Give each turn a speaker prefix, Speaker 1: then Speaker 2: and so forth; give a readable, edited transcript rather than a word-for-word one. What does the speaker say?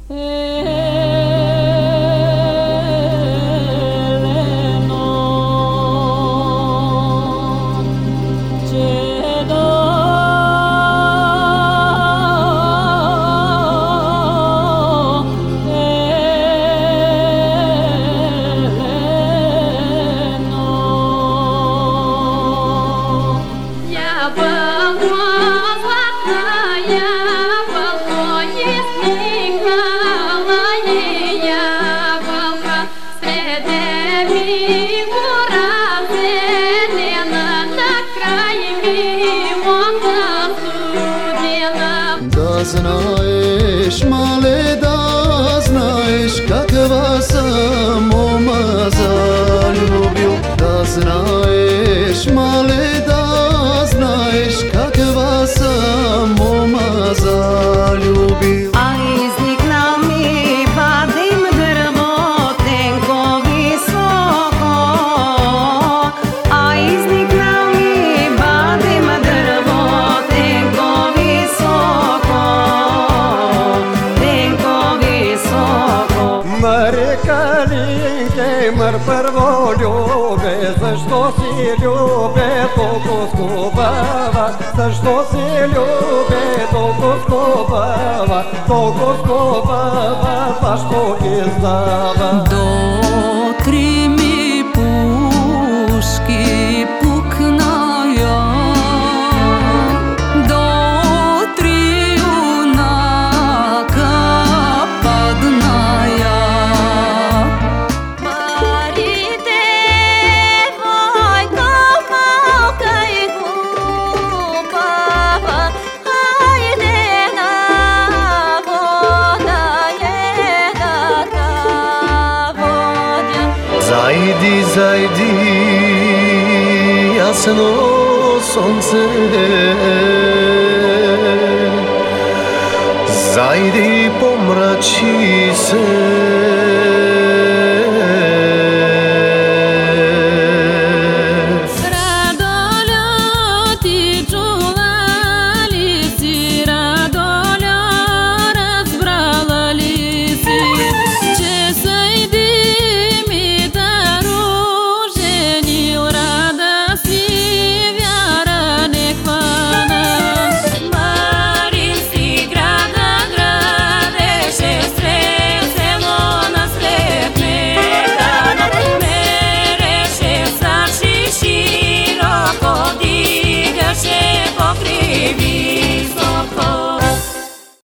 Speaker 1: Да знаешь, мале, да знаешь, как вас мама залюбил. Да знаешь, мале, да знаешь, как вас мама залюбил.
Speaker 2: А изникнал ми Вадим дървотенко високо. А изникнал ми Вадим дървотенко високо. Тенко високо.
Speaker 3: Нарекали мър първо любе, защо си любе толкова скубава? Защо си любе толкова скубава? Толкова скубава, защо издава?
Speaker 4: До три ми пушки пукная, до три юнака падная. Барите войка малка и глупава, хайде на вода едата водя.
Speaker 1: Зайди, зайди, ясно сонце, зайди, помрачи се.